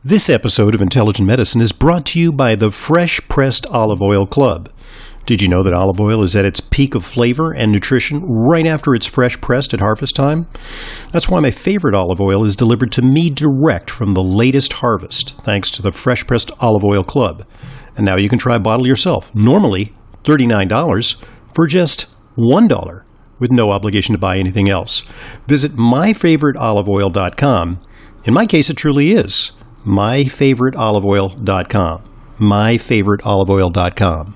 This episode of Intelligent Medicine is brought to you by the Fresh Pressed Olive Oil Club. Did you know that olive oil is at its peak of flavor and nutrition right after it's fresh pressed at harvest time? That's why my favorite olive oil is delivered to me direct from the latest harvest, thanks to the Fresh Pressed Olive Oil Club. And now you can try a bottle yourself, normally $39 for just $1, with no obligation to buy anything else. Visit myfavoriteoliveoil.com. In my case, it truly is myfavoriteoliveoil.com. myfavoriteoliveoil.com.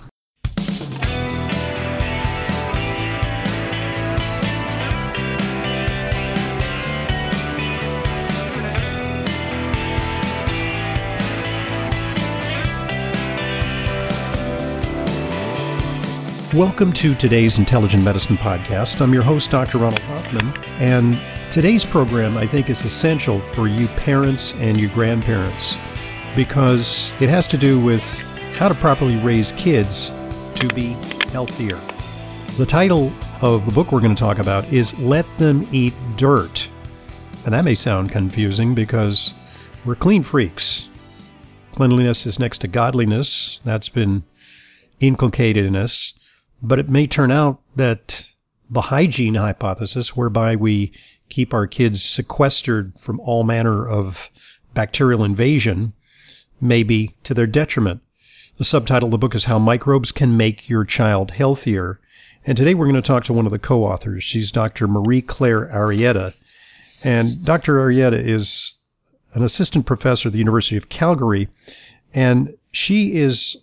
Welcome to today's Intelligent Medicine Podcast. I'm your host, Dr. Ronald Hoffman, and today's program, I think, is essential for you parents and you grandparents because it has to do with how to properly raise kids to be healthier. The title of the book we're going to talk about is Let Them Eat Dirt. And that may sound confusing because we're clean freaks. Cleanliness is next to godliness. That's been inculcated in us. But it may turn out that the hygiene hypothesis, whereby we keep our kids sequestered from all manner of bacterial invasion, may be to their detriment. The subtitle of the book is How Microbes Can Make Your Child Healthier. And today we're going to talk to one of the co-authors. She's Dr. Marie-Claire Arrieta. And Dr. Arrieta is an assistant professor at the University of Calgary. And she is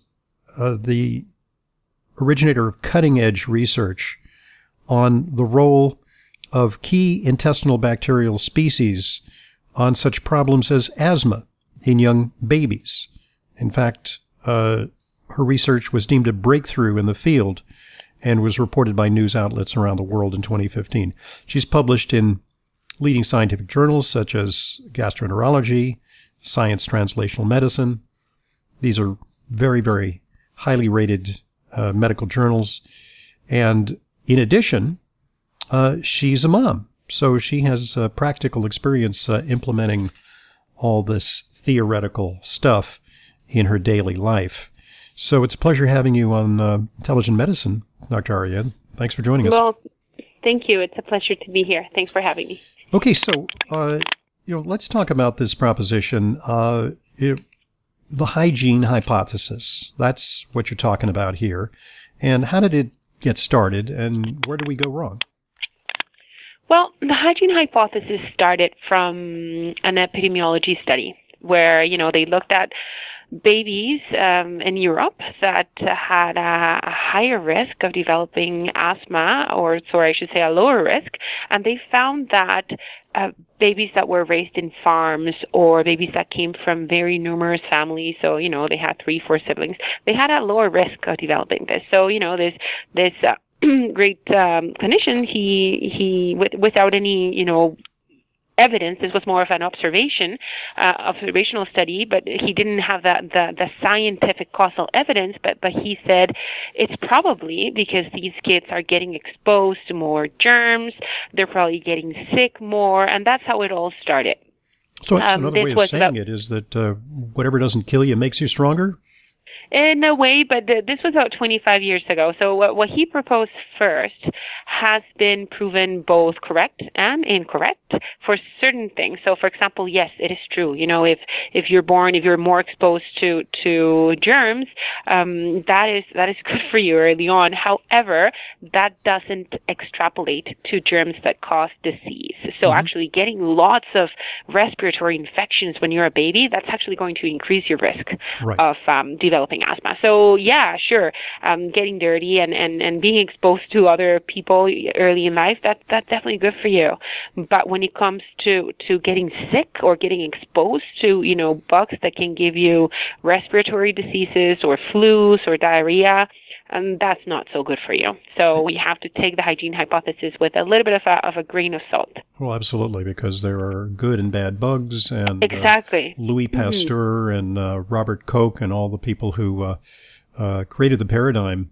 the originator of cutting-edge research on the role of key intestinal bacterial species on such problems as asthma in young babies. In fact, her research was deemed a breakthrough in the field and was reported by news outlets around the world in 2015. She's published in leading scientific journals such as Gastroenterology, Science Translational Medicine. These are very, very highly rated medical journals. And in addition, she's a mom. So she has practical experience implementing all this theoretical stuff in her daily life. So it's a pleasure having you on Intelligent Medicine, Dr. Arrieta. Thanks for joining us. Well, thank you. It's a pleasure to be here. Thanks for having me. Okay, so let's talk about this proposition. The hygiene hypothesis. That's what you're talking about here. And how did it get started, and where did we go wrong? Well, the hygiene hypothesis started from an epidemiology study where, they looked at babies in Europe that had a higher risk of developing asthma, or sorry, I should say a lower risk, and they found that babies that were raised in farms or babies that came from very numerous families, so, they had 3-4 siblings, they had a lower risk of developing this. So, this great clinician, he without any, evidence. This was more of an observational study, but he didn't have the scientific causal evidence. But he said it's probably because these kids are getting exposed to more germs. They're probably getting sick more, and that's how it all started. So it's another way of saying it is that whatever doesn't kill you makes you stronger? In a way, but this was about 25 years ago. So what he proposed first has been proven both correct and incorrect for certain things. So, for example, yes, it is true. If you're more exposed to germs, that is good for you early on. However, that doesn't extrapolate to germs that cause disease. So actually getting lots of respiratory infections when you're a baby, that's actually going to increase your risk of developing asthma. So yeah, sure, getting dirty and being exposed to other people early in life, that's definitely good for you. But when it comes to getting sick or getting exposed to, bugs that can give you respiratory diseases or flus or diarrhea, that's not so good for you. So we have to take the hygiene hypothesis with a little bit of a grain of salt. Well, absolutely, because there are good and bad bugs, and exactly. Louis Pasteur and Robert Koch and all the people who created the paradigm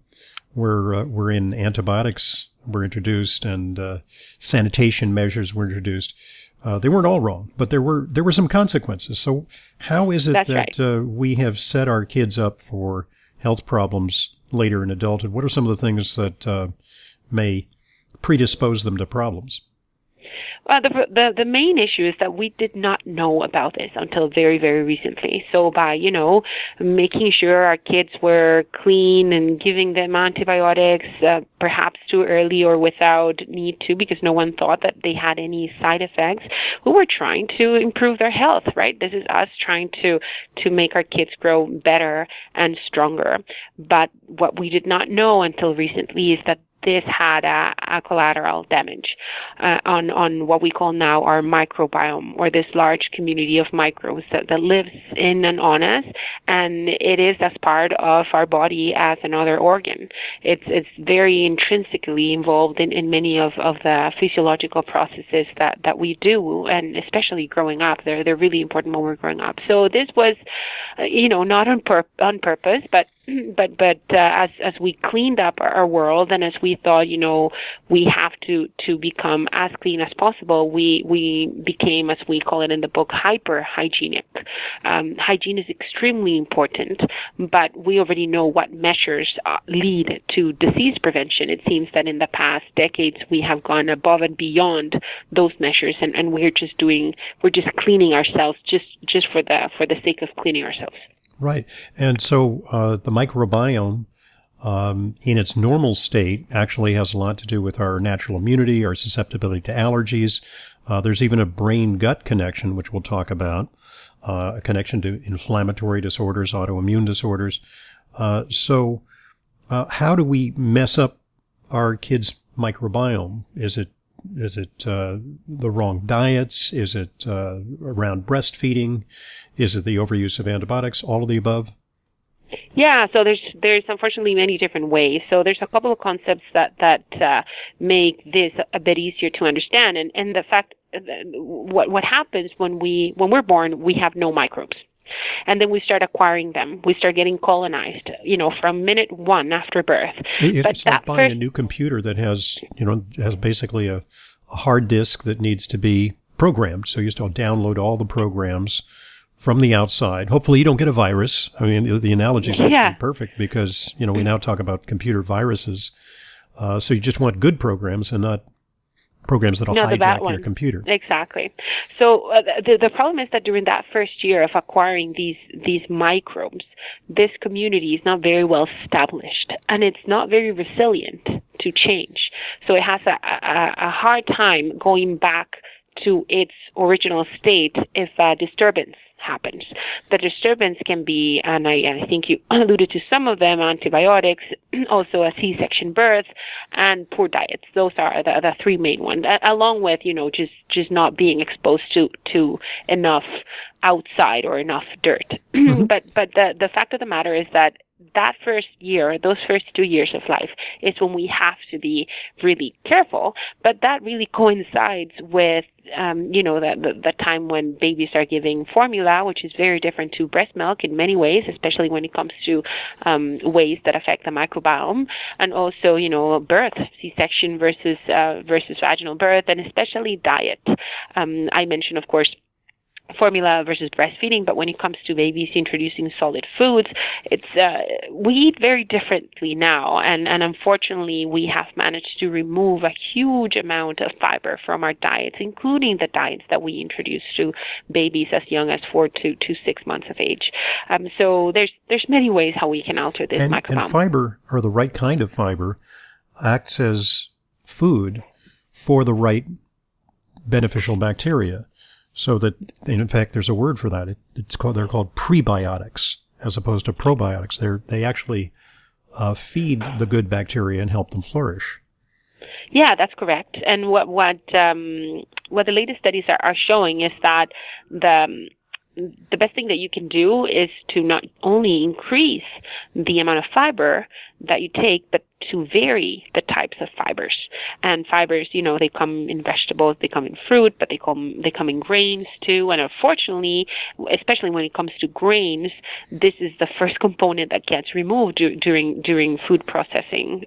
wherein antibiotics were introduced and sanitation measures were introduced. They weren't all wrong, but there were some consequences. So how is it That's that right. we have set our kids up for health problems later in adulthood? What are some of the things that may predispose them to problems? Well, the main issue is that we did not know about this until very, very recently. So by, making sure our kids were clean and giving them antibiotics, perhaps too early or without need to, because no one thought that they had any side effects, we were trying to improve their health, right? This is us trying to make our kids grow better and stronger. But what we did not know until recently is that this had a collateral damage on what we call now our microbiome, or this large community of microbes that lives in and on us, and it is as part of our body as another organ. It's very intrinsically involved in many of the physiological processes that we do, and especially growing up, they're really important when we're growing up. So this was, not on purpose, but as we cleaned up our world, and as we thought, we have to become as clean as possible, we became, as we call it in the book, hyper hygienic. Hygiene is extremely important, but we already know what measures lead to disease prevention. It seems that in the past decades we have gone above and beyond those measures, and we're just cleaning ourselves just for the sake of cleaning ourselves. Right. And so the microbiome in its normal state actually has a lot to do with our natural immunity, our susceptibility to allergies. There's even a brain-gut connection, which we'll talk about, a connection to inflammatory disorders, autoimmune disorders. So how do we mess up our kids' microbiome? Is it the wrong diets? Is it around breastfeeding? Is it the overuse of antibiotics? All of the above? Yeah, so there's unfortunately many different ways. So there's a couple of concepts that make this a bit easier to understand, and the fact what happens when we're born, we have no microbes. And then we start acquiring them. We start getting colonized, from minute one after birth. It's like buying a new computer that has basically a hard disk that needs to be programmed. So you still download all the programs from the outside. Hopefully you don't get a virus. I mean, the analogy is actually perfect because, we now talk about computer viruses. So you just want good programs and not programs that'll hijack your computer. Exactly. So the problem is that during that first year of acquiring these microbes, this community is not very well established, and it's not very resilient to change. So it has a hard time going back to its original state if a disturbance happens. The disturbance can be, and I think you alluded to some of them, antibiotics, also a C-section birth, and poor diets. Those are the three main ones, along with, just not being exposed to enough outside or enough dirt. Mm-hmm. But the fact of the matter is that first year, those first 2 years of life, is when we have to be really careful. But that really coincides with, the time when babies are giving formula, which is very different to breast milk in many ways, especially when it comes to ways that affect the microbiome, and also, birth, C-section versus vaginal birth, and especially diet. I mentioned, of course, formula versus breastfeeding, but when it comes to babies introducing solid foods, it's we eat very differently now, and unfortunately we have managed to remove a huge amount of fiber from our diets, including the diets that we introduce to babies as young as 4 to 6 months of age. So there's many ways how we can alter this microbiome. And fiber, or the right kind of fiber, acts as food for the right beneficial bacteria. So that, in fact, there's a word for that. They're called prebiotics as opposed to probiotics. They actually feed the good bacteria and help them flourish. Yeah, that's correct. And what the latest studies are showing is that the best thing that you can do is to not only increase the amount of fiber that you take, but to vary the types of fibers. And fibers, they come in vegetables, they come in fruit, but they come in grains too. And unfortunately, especially when it comes to grains, this is the first component that gets removed during food processing.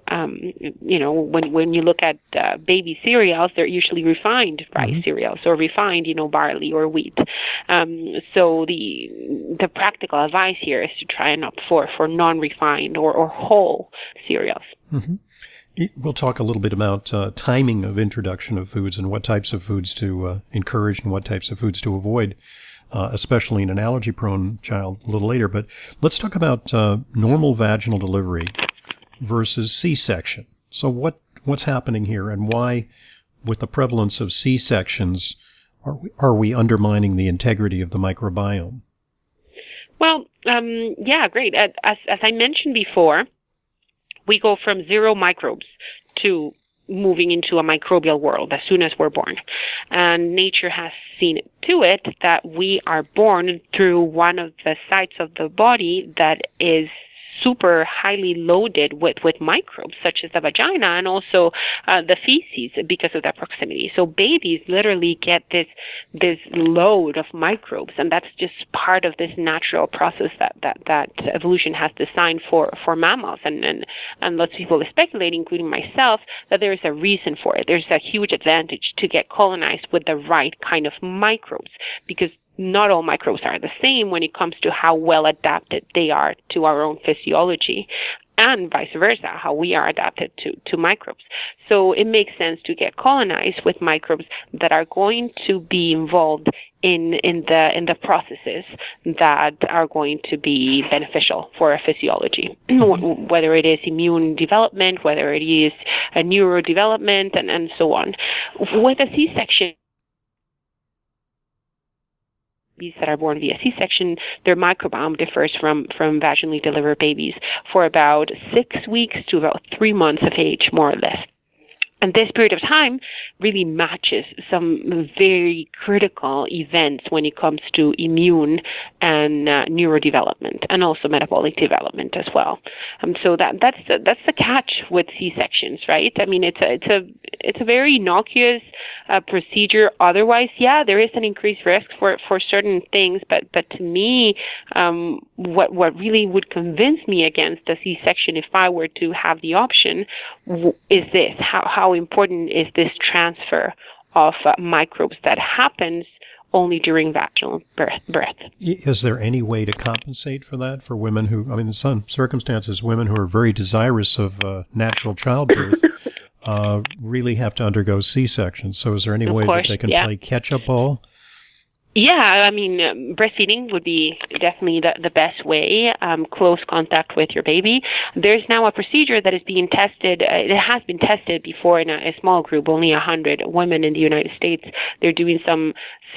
When you look at baby cereals, they're usually refined rice cereals or refined, barley or wheat. So the practical advice here is to try and opt for non-refined or whole cereals. Mm-hmm. We'll talk a little bit about timing of introduction of foods and what types of foods to encourage and what types of foods to avoid, especially in an allergy-prone child a little later. But let's talk about normal vaginal delivery versus C-section. So what's happening here, and why, with the prevalence of C-sections, are we undermining the integrity of the microbiome? Well, great. As I mentioned before, we go from zero microbes to moving into a microbial world as soon as we're born. And nature has seen to it that we are born through one of the sites of the body that is super highly loaded with microbes, such as the vagina and also the feces because of that proximity. So babies literally get this load of microbes, and that's just part of this natural process that evolution has designed for mammals. And lots of people speculate, including myself, that there is a reason for it. There's a huge advantage to get colonized with the right kind of microbes, because not all microbes are the same when it comes to how well adapted they are to our own physiology, and vice versa, how we are adapted to microbes. So it makes sense to get colonized with microbes that are going to be involved in the processes that are going to be beneficial for our physiology, whether it is immune development, whether it is a neurodevelopment, and so on. With a C-section, babies that are born via C-section, their microbiome differs from vaginally delivered babies for about 6 weeks to about 3 months of age, more or less. And this period of time really matches some very critical events when it comes to immune and neurodevelopment, and also metabolic development as well. So that's the catch with C-sections, right? I mean, it's a very innocuous procedure. Otherwise, there is an increased risk for certain things, but to me, what really would convince me against a C-section if I were to have the option is this: how important is this transfer of microbes that happens only during vaginal birth. Is there any way to compensate for that for women who, in some circumstances, women who are very desirous of natural childbirth really have to undergo C-sections? So is there any way that they can play catch-up ball? Yeah, breastfeeding would be definitely the best way, close contact with your baby. There's now a procedure that is being tested. It has been tested before in a small group, only 100 women in the United States. They're doing some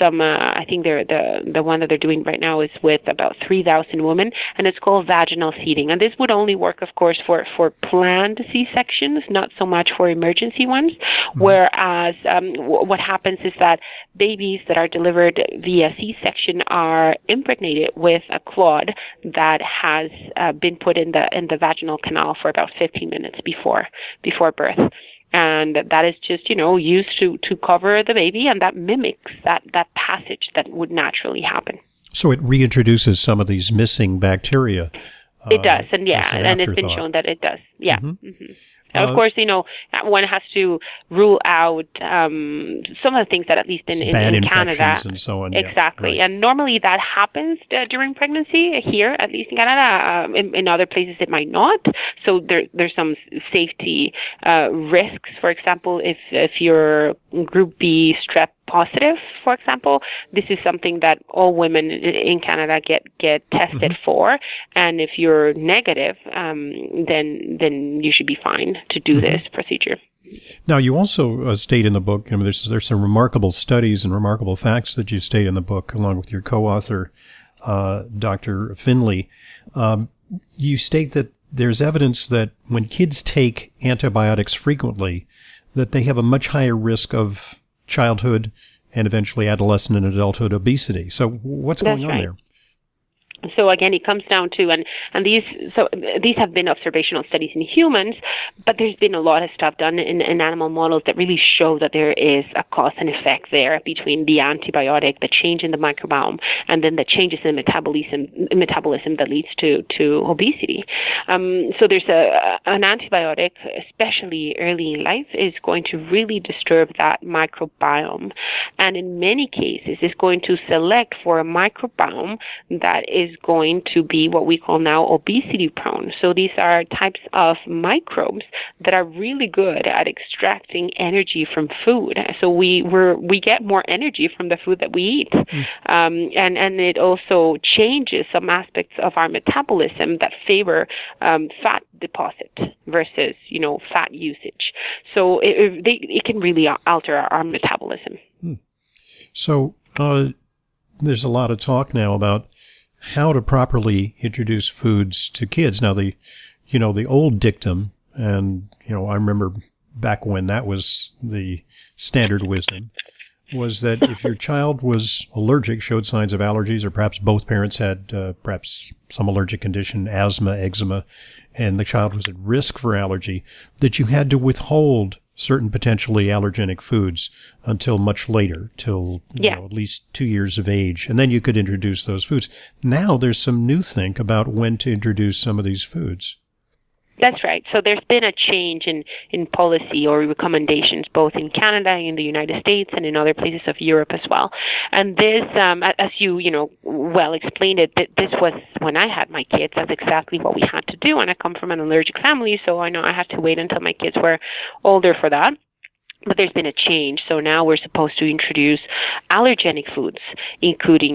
I think they're the one that they're doing right now is with about 3,000 women, and it's called vaginal seeding. And this would only work, of course, for planned C-sections, not so much for emergency ones. Mm-hmm. Whereas what happens is that babies that are delivered via C-section are impregnated with a clot that has been put in the vaginal canal for about 15 minutes before birth. And that is just, used to cover the baby, and that mimics that passage that would naturally happen. So it reintroduces some of these missing bacteria. It does, and it's been shown that it does. Yeah. Mm-hmm. Mm-hmm. Of course, one has to rule out some of the things that, at least in Canada, and so on. Exactly, right. And normally that happens during pregnancy here, at least in Canada. In other places, it might not. So there's some safety risks. For example, if you're Group B strep positive, for example, this is something that all women in Canada get tested mm-hmm. for, and if you're negative, then you should be fine to do mm-hmm. this procedure. Now, you also state in the book, there's some remarkable studies and remarkable facts that you state in the book, along with your co-author, Dr. Finley. You state that there's evidence that when kids take antibiotics frequently, that they have a much higher risk of childhood and eventually adolescent and adulthood obesity. So what's going on there? So again, it comes down to, and these have been observational studies in humans, but there's been a lot of stuff done in animal models that really show that there is a cause and effect there between the antibiotic, the change in the microbiome, and then the changes in metabolism that leads to obesity. So there's an antibiotic, especially early in life, is going to really disturb that microbiome, and in many cases is going to select for a microbiome that is going to be what we call now obesity prone. So these are types of microbes that are really good at extracting energy from food. So we get more energy from the food that we eat. And it also changes some aspects of our metabolism that favor fat deposit versus, fat usage. So it can really alter our metabolism. So there's a lot of talk now about how to properly introduce foods to kids. Now, the old dictum, and, I remember back when that was the standard wisdom, was that if your child was allergic, showed signs of allergies, or perhaps both parents had perhaps some allergic condition, asthma, eczema, and the child was at risk for allergy, that you had to withhold certain potentially allergenic foods until much later, till at least 2 years of age, and then you could introduce those foods. Now there's some new think about when to introduce some of these foods. That's right. So there's been a change in policy or recommendations, both in Canada, in the United States, and in other places of Europe as well. And this, as you well explained it, this was when I had my kids. That's exactly what we had to do. And I come from an allergic family, so I know I had to wait until my kids were older for that. But there's been a change. So now we're supposed to introduce allergenic foods, including,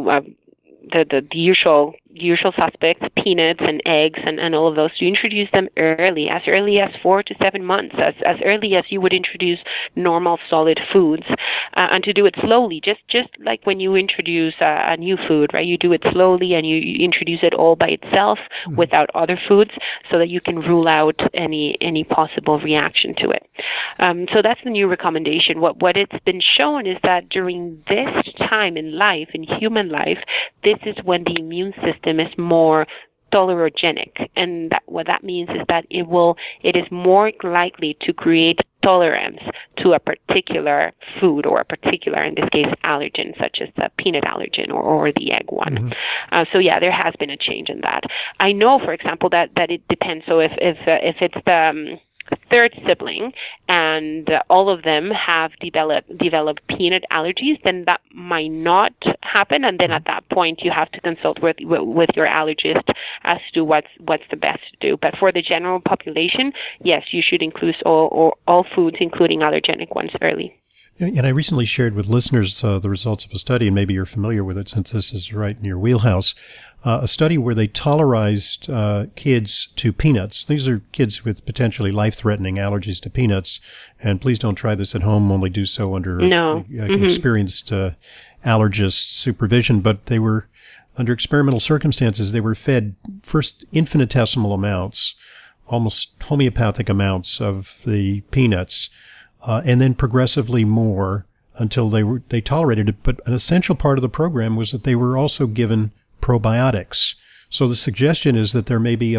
the usual suspects, peanuts and eggs and all of those, to introduce them as early as 4 to 7 months, as early as you would introduce normal solid foods, and to do it slowly, just like when you introduce a new food, right? You do it slowly and you introduce it all by itself without other foods, so that you can rule out any possible reaction to it. So that's the new recommendation. What it's been shown is that during this time in life, in human life, this is when the immune system is more tolerogenic, and what that means is that it is more likely to create tolerance to a particular food, or a particular, in this case, allergen, such as the peanut allergen or the egg one. So there has been a change in that. I know, for example, that it depends. So if it's the third sibling and all of them have developed peanut allergies, then that might not happen, and then at that point you have to consult with your allergist as to what's the best to do. But for the general population, yes, you should include all foods, including allergenic ones, early. And I recently shared with listeners the results of a study, and maybe you're familiar with it since this is right in your wheelhouse, a study where they tolerized kids to peanuts. These are kids with potentially life-threatening allergies to peanuts, and please don't try this at home, only do so under experienced allergist supervision. But they were, under experimental circumstances, they were fed first infinitesimal amounts, almost homeopathic amounts of the peanuts, and then progressively more until they tolerated it. But an essential part of the program was that they were also given probiotics. So the suggestion is that there may be a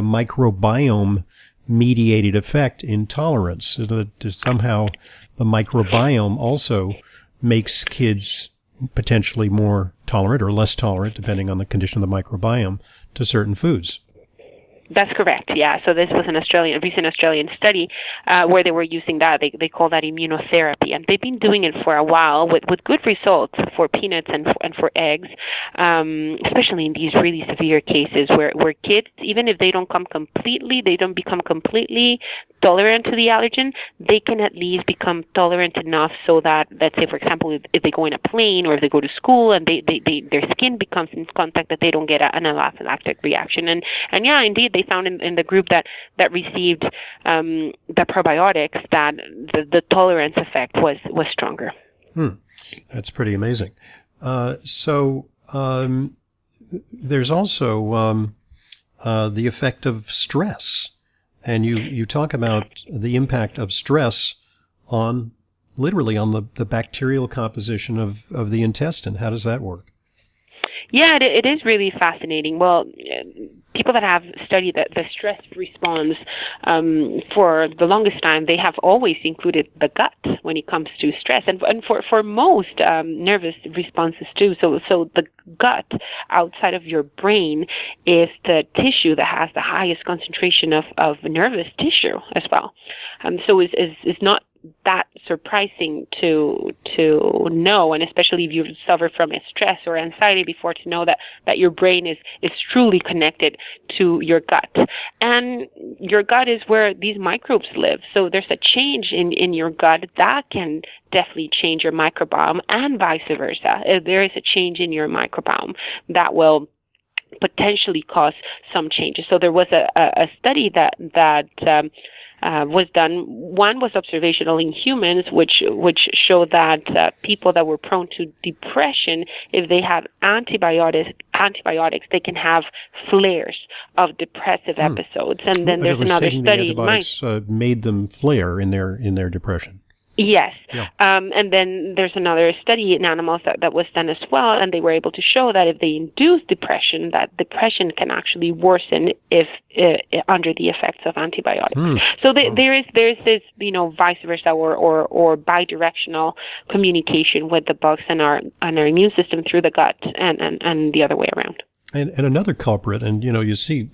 microbiome-mediated effect in tolerance, so that somehow the microbiome also makes kids potentially more tolerant or less tolerant, depending on the condition of the microbiome, to certain foods. That's correct. Yeah. So this was a recent Australian study where they were using that. They call that immunotherapy, and they've been doing it for a while with good results for peanuts and for eggs, especially in these really severe cases where kids, even if they don't become completely tolerant to the allergen, they can at least become tolerant enough so that, let's say, for example, if they go in a plane or if they go to school and their skin becomes in contact, that they don't get an anaphylactic reaction. And yeah, indeed, they found in the group that received the probiotics that the tolerance effect was stronger. That's pretty amazing. So there's also the effect of stress. And you talk about the impact of stress on the bacterial composition of the intestine. How does that work? Yeah, it is really fascinating. Well, people that have studied the stress response for the longest time, they have always included the gut when it comes to stress, and for most nervous responses too. So the gut outside of your brain is the tissue that has the highest concentration of nervous tissue as well. So is not that surprising to know, and especially if you suffer from stress or anxiety before, to know that your brain is truly connected to your gut. And your gut is where these microbes live. So there's a change in your gut that can definitely change your microbiome, and vice versa. If there is a change in your microbiome, that will potentially cause some changes. So there was a study that was done. One was observational in humans, which showed that people that were prone to depression, if they have antibiotics, they can have flares of depressive episodes. And then there's another study. The antibiotics made them flare in their depression. Yes. Yeah. And then there's another study in animals that was done as well, and they were able to show that if they induce depression, that depression can actually worsen if under the effects of antibiotics. So there's this, vice versa or bidirectional communication with the bugs and our immune system through the gut, and the other way around. And another culprit, and you see,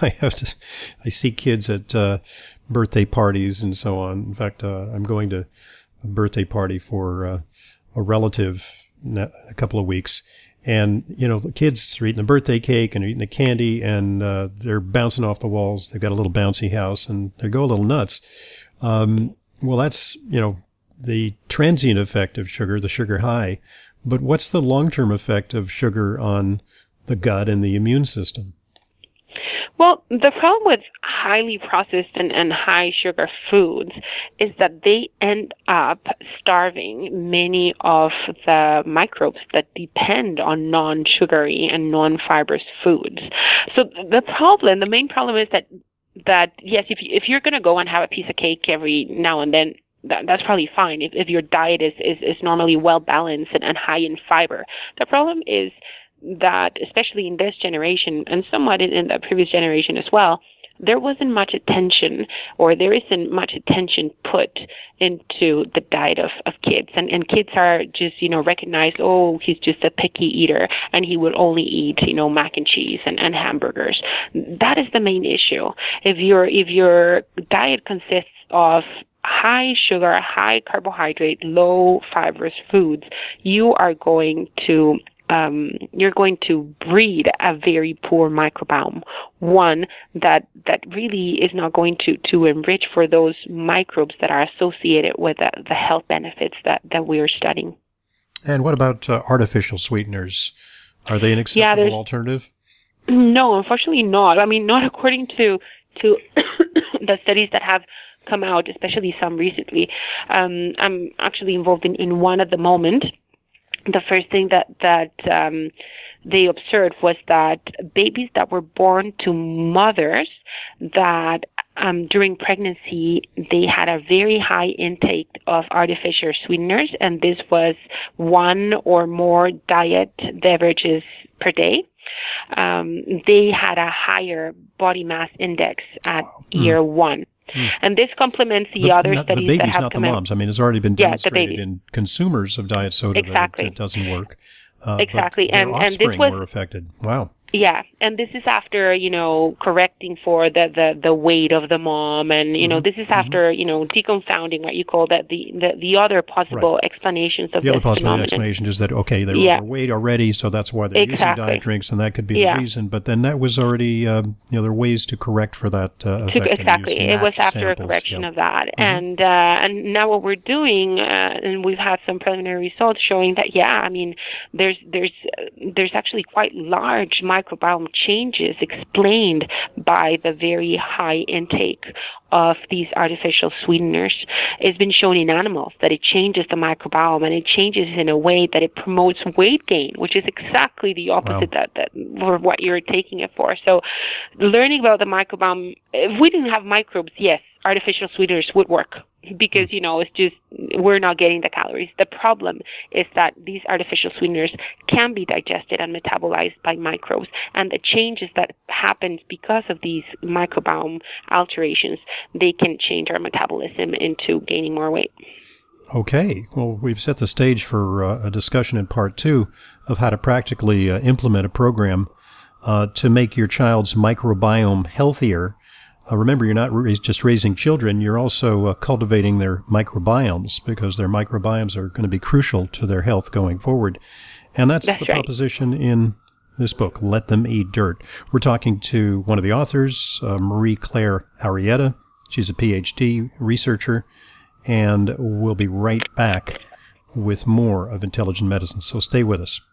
I see kids at birthday parties and so on. In fact, I'm going to a birthday party for a relative in a couple of weeks, and the kids are eating the birthday cake and they're eating the candy, and they're bouncing off the walls. They've got a little bouncy house, and they go a little nuts. Well, that's the transient effect of sugar, the sugar high. But what's the long-term effect of sugar on the gut and the immune system? Well, the problem with highly processed and high sugar foods is that they end up starving many of the microbes that depend on non-sugary and non-fibrous foods. So the main problem is that yes, if you're going to go and have a piece of cake every now and then, that's probably fine if your diet is normally well balanced and high in fiber. The problem is that, especially in this generation and somewhat in the previous generation as well, there wasn't much attention, or there isn't much attention put into the diet of kids. And kids are just, recognized, oh, he's just a picky eater and he would only eat, mac and cheese and hamburgers. That is the main issue. If your diet consists of high sugar, high carbohydrate, low fibrous foods, you are going to breed a very poor microbiome, one that really is not going to enrich for those microbes that are associated with the health benefits that we are studying. And what about artificial sweeteners? Are they an acceptable alternative? No, unfortunately not. I mean, not according to the studies that have come out, especially some recently. I'm actually involved in one at the moment. The first thing that they observed was that babies that were born to mothers that during pregnancy they had a very high intake of artificial sweeteners, and this was one or more diet beverages per day. They had a higher body mass index at year one. And this complements the other studies that have come out. The babies, not the moms. I mean, it's already been demonstrated in consumers of diet soda that it doesn't work. Exactly. But their offspring were affected. Wow. Yeah, and this is after, correcting for the weight of the mom, and, this is after, deconfounding what you call the other possible explanations of this phenomenon. The other possible explanation is that, okay, they were overweight already, so that's why they're using diet drinks, and that could be the reason. But then that was already, there are ways to correct for that effect. Exactly. It was after a correction of that. And now what we're doing, and we've had some preliminary results showing that, there's actually quite large microbiome changes explained by the very high intake of these artificial sweeteners. It's been shown in animals that it changes the microbiome, and it changes in a way that it promotes weight gain, which is exactly the opposite that for what you're taking it for. So learning about the microbiome, if we didn't have microbes, yes, artificial sweeteners would work because, it's just we're not getting the calories. The problem is that these artificial sweeteners can be digested and metabolized by microbes, and the changes that happen because of these microbiome alterations, they can change our metabolism into gaining more weight. Okay. Well, we've set the stage for a discussion in part 2 of how to practically implement a program to make your child's microbiome healthier. Remember, you're not just raising children, you're also cultivating their microbiomes, because their microbiomes are going to be crucial to their health going forward. And that's the proposition in this book, Let Them Eat Dirt. We're talking to one of the authors, Marie-Claire Arrieta. She's a PhD researcher, and we'll be right back with more of Intelligent Medicine. So stay with us.